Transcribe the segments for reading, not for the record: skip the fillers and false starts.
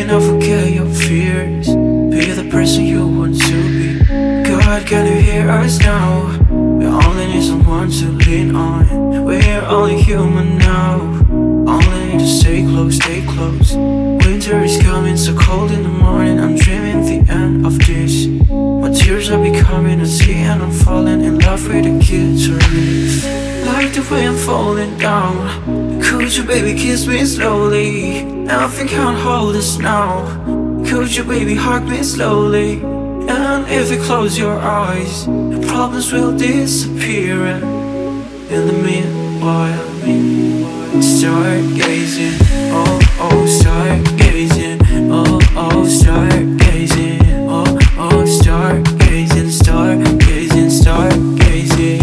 now forget your fears. Be the person you want to be. God, can you hear us now? We only need someone to lean on. We're only human now. Only need to stay close, stay close. Winter is coming, so cold in the morning. I'm dreaming the end of this. My tears are becoming a sea, and I'm falling in love with the kids underneath. Like the way I'm falling down. Could you baby kiss me slowly? Nothing can hold us now. Could you baby hug me slowly? And if you close your eyes, the problems will disappear. And in the meanwhile, start gazing. Oh, oh, start gazing. Oh, oh, start gazing. Oh, oh, start gazing. Start gazing, start gazing.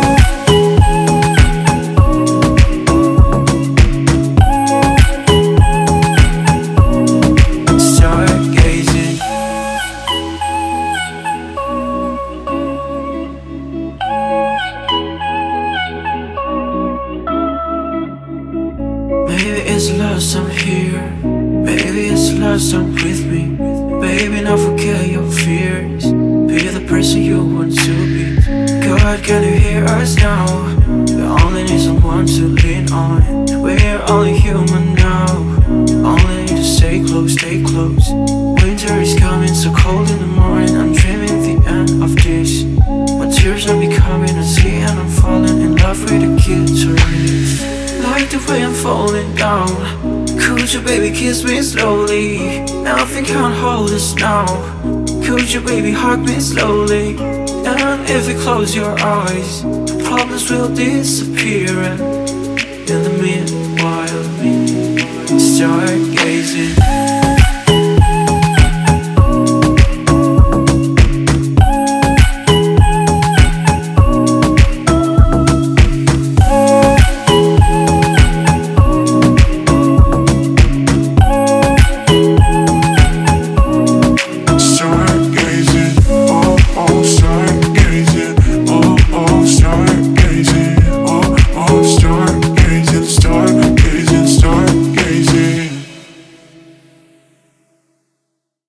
Maybe it's lost, I'm here. Maybe it's lost, I'm with me. Baby, now forget your fears. Be the person you want to be. God, can you hear us now? We only need someone to lean on. We're only human now. Only need to stay close, stay close. Winter is coming, so cold in the morning. I'm dreaming the end of this. My tears are becoming a sea, and I'm falling in love with the kids underneath. Like the way I'm falling down. Could you baby kiss me slowly? Nothing can hold us now. Could you baby hug me slowly? And if you close your eyes, the problems will disappear. And in the